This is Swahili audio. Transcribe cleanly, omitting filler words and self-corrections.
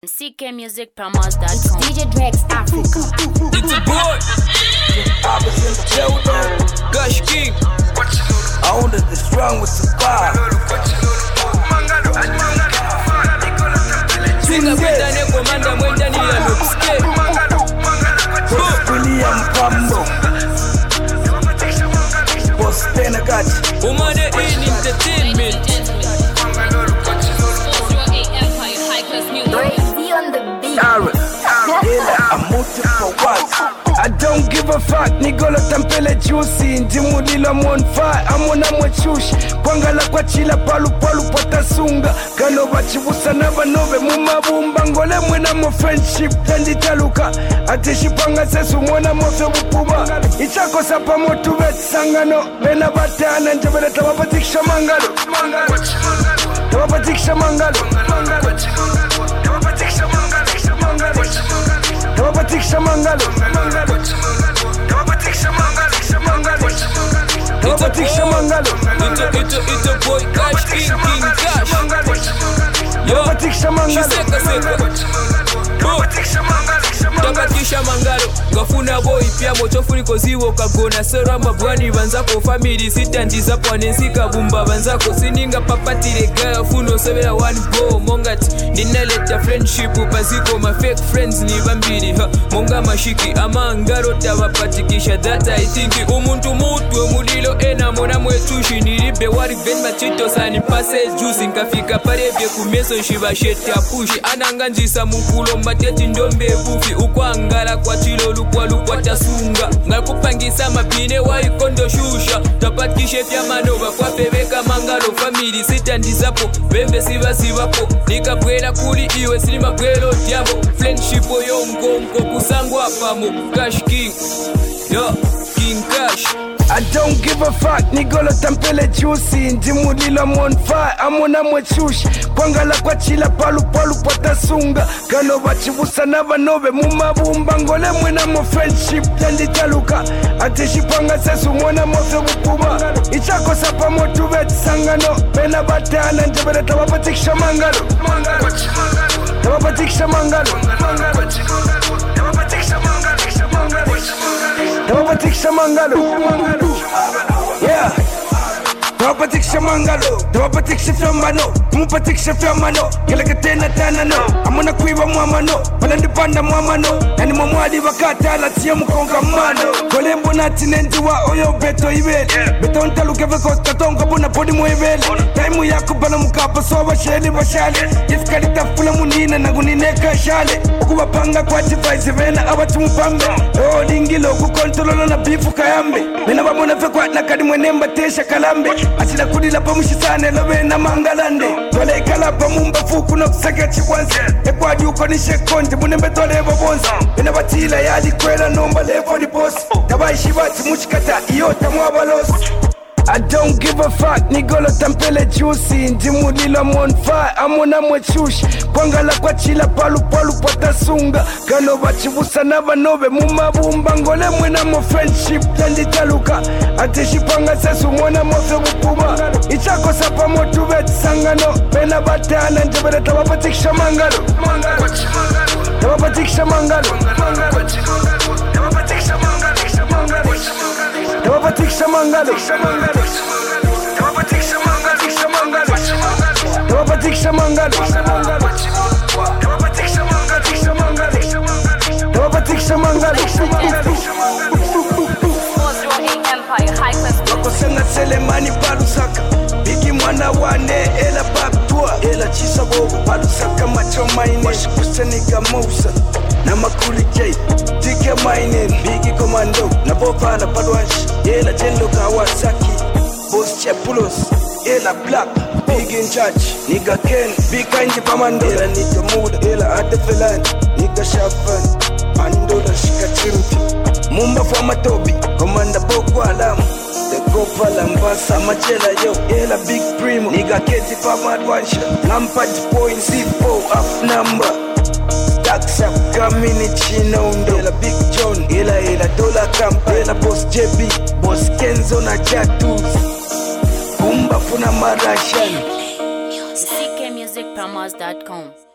CKMusicPromos.com. It's DJ Drex Africa. It's a boy. I was in the building. Gosh King. I wanted the strong with the fire. Singa kwendane komanda mwendani ya Lopske. Boss William Pambo. Boss Tenagati. Umane in entertainment. Crazy on the beat. I'm moving for what? I don't give a fuck, Nigolo tampele juicy. Ndimulilo I'm on fire, I'm on chushi. Kwangala kwa chila palu patasunga. Gano bachibusa nove mumabumba. Ngole mwena mo friendship tendi taluka. Atishi panga sesu mwena mo febupuba. Ichako sapa motu veti sangano. Bena batana njabele tawapatikisha mangalo. Tawapatikisha mangalo. Tawapatikisha mangalo. Tawapatikisha mangalo. It's a boy Gosh King Cash. Tawapatikisha mangalo. Tapatisha mangalo. Ngafuna boy pia mochofuni koziwo kagona. Sera mabwani banzako family sita ndizapo anensika bumba banzako. Sininga papatire gaya funo sebela one go. Mongati ninaleta friendship baziko my fake friends ni bambiri. Monga mashiki ama ngaro tawapatikisha. That I think umuntu mutu mulilo ena mona mwetushi. Nilibe wari ven machito sani pase juice. Nkafika parebye kumeso shiba shete apushi. Ananganjisa mukulo mateti ndombe bufi. Ukwangala kwa chilo lukwa tasunga. Ngakupangisa mapine wa ikondo shusha. Tapatikishe pya manova kwa pebeka mangalo. Family sita ndizapo bembe sivapo. Nikabwela kuli iwe silima bwelo diabo. Friendship yo mko kusangwa pamo. Cash King, yo King Cash. I don't give a fuck, Nigolo tampele juicy. Ndimulilo I'm on fire, I'm on chushi. Kwangala kwa chila palu patasunga. Gano bachibusa nove mumabumba. Ngole mwena mo friendship tendi taluka. Atishi panga sesu mwena mo febupuba. Ichako sapa motu veti sangano. Bena batana njabele tawapatikisha mangalo. Tawapatikisha mangalo. Tawapatikisha mangalo. Yeah. Tawapatikisha mangalo. Tawapatikisha fyamano. Mupatikisha fyamano. Geleke tena no. Amona kuiva muamano. Palandipanda muamano. Nani mwamwadi wakata ala tiya mkonga mano. Kole mbonati nendiwa oyo beto ibele. Beto ntaluke veko tatonga bona podi muibele. Taimu yako bana mukapa soba sheli bashale. Yifkali tafula munina na gunineka shale. Ukuwapanga kwa device vena awati mupambe. Lingilo kukontrolo na bifu kayambe. Mena wabona fekwa na kadi mwenemba tesha kalambe. Asila kudila pa mushisane lobe na mangalande. Tole ikala pa mumba fuku no kusake chikwanse. Ekwa juko nishe konti munembe tole babonza. Mena batila yadi kwela nomba levo di boss. Tabai shibati muchikata iyota mwabalos. I don't give a fuck, Nigolo tampele juicy. Ndimulilo I'm on fire, I'm on chushi. Kwangala kwa chila palu patasunga. Gano bachibusa nove mumabumba. Ngole mwena mo friendship tendi taluka. Atishi panga sesu mwena mo febupuba. Ichako sapa motu veti sangano. Bena batana njabele tawapatikisha mangalo. Tawapatikisha mangalo. Tawapatikisha mangalo. Tawapatikisha mangalo. Tawapatikisha mangalo. Wako senga selemani palusaka. Bigi mwana wane ela babtua. Ela chisa bogu palusaka macho maine. Washikusa niga mousa na makuli J Dike maine. Bigi komando na bopala padwashi. Ela jendo Kawasaki. Boss Chepulos. Ela black. Big in charge. Nigga Ken. Big kindy pamando. Ela nigga mood. Ela adefelan. Nigga shafan. Andola shika chimpi. Mumba for matobi. Commander Boko Alam. The Copa Lambasa Machela yo. Ela big primo. Nigga Keti Pama Advansha. Lampard point C4 up number. Tax up coming chino ndo. Ela Big John. Ela Dola Kampa. Ela Boss JB. Boss Kenzo na Jatus. Kumba funa marashani. CKMusicPromos.com.